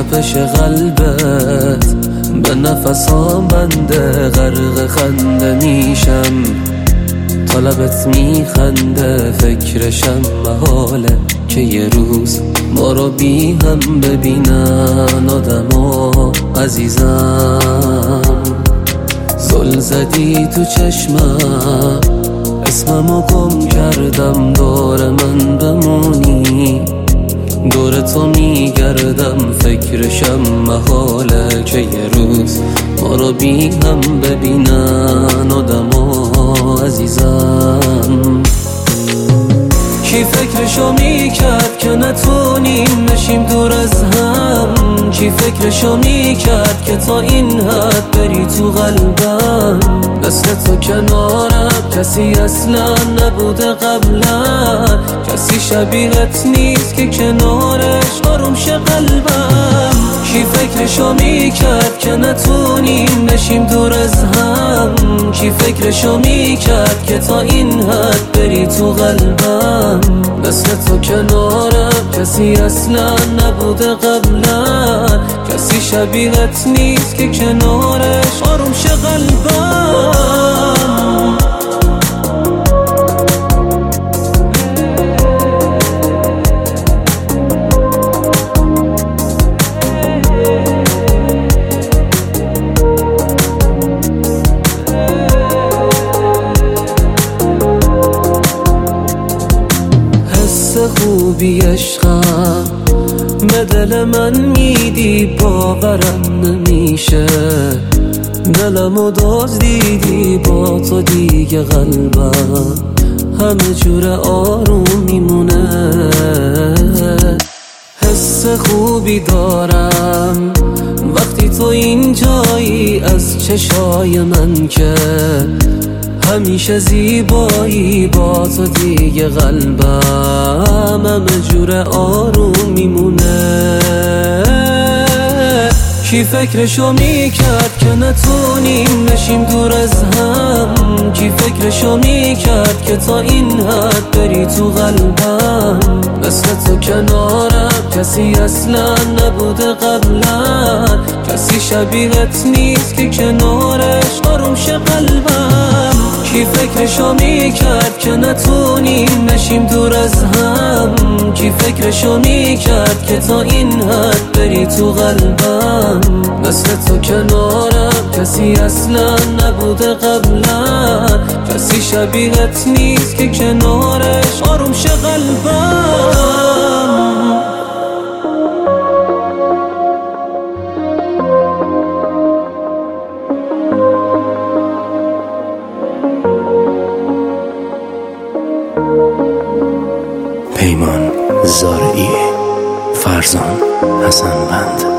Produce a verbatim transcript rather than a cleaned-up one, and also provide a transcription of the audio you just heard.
تپش قلبت به نفسام بنده، غرق خنده میشم تا لبت میخنده. فکرشم محاله که یه روز ما رو بی هم ببینن آدما عزیزم. زل زدی تو چشمم، اسممو گم کردم، دور من بمونی، دور تو میگردم. فکرشم محاله که یه روز ما رو بی هم ببینن آدما عزیزم. کی فکرشو میکرد که نتونیم نشیم دور از هم؟ کی فکرشو میکرد که تا این حد بری تو قلبم؟ مثل تو کنارم کسی اصلا نبوده قبلا، کسی شبیهت نیست که کنارش آروم شه قلبم. کی فکرشو میکرد که نتونیم نشیم دور از هم؟ کی فکرشو میکرد که تا این حد بری تو قلبم؟ مثل تو کنارم کسی اصلا نبوده قبلا، کسی شبیهت نیست که کنارش آروم شه قلبم. خوبی عشقم به دل من میدی، باورم نمیشه دلمو دزدیدی، با تو دیگه قلبم همه جور آروم میمونه. حس خوبی دارم وقتی تو اینجایی، از چشای من که همیشه زیبایی، با تو دیگه قلبم همه جور آروم میمونه. کی فکرشو میکرد که نتونیم نشیم دور از هم؟ کی فکرشو میکرد که تا این حد بری تو قلبم؟ مثل تو کنارم کسی اصلا نبوده قبلا، کسی شبیهت نیست که کنارش آروم شه قلبم. کی فکرشو میکرد که نتونیم نشیم دور از هم؟ کی فکرشو میکرد که تا این حد بری تو قلبم؟ مثل تو کنارم کسی اصلا نبوده قبلا، کسی شبیهت نیست که کنارش آروم شه قلبم. پیمان زارعی، فرزان حسنوند.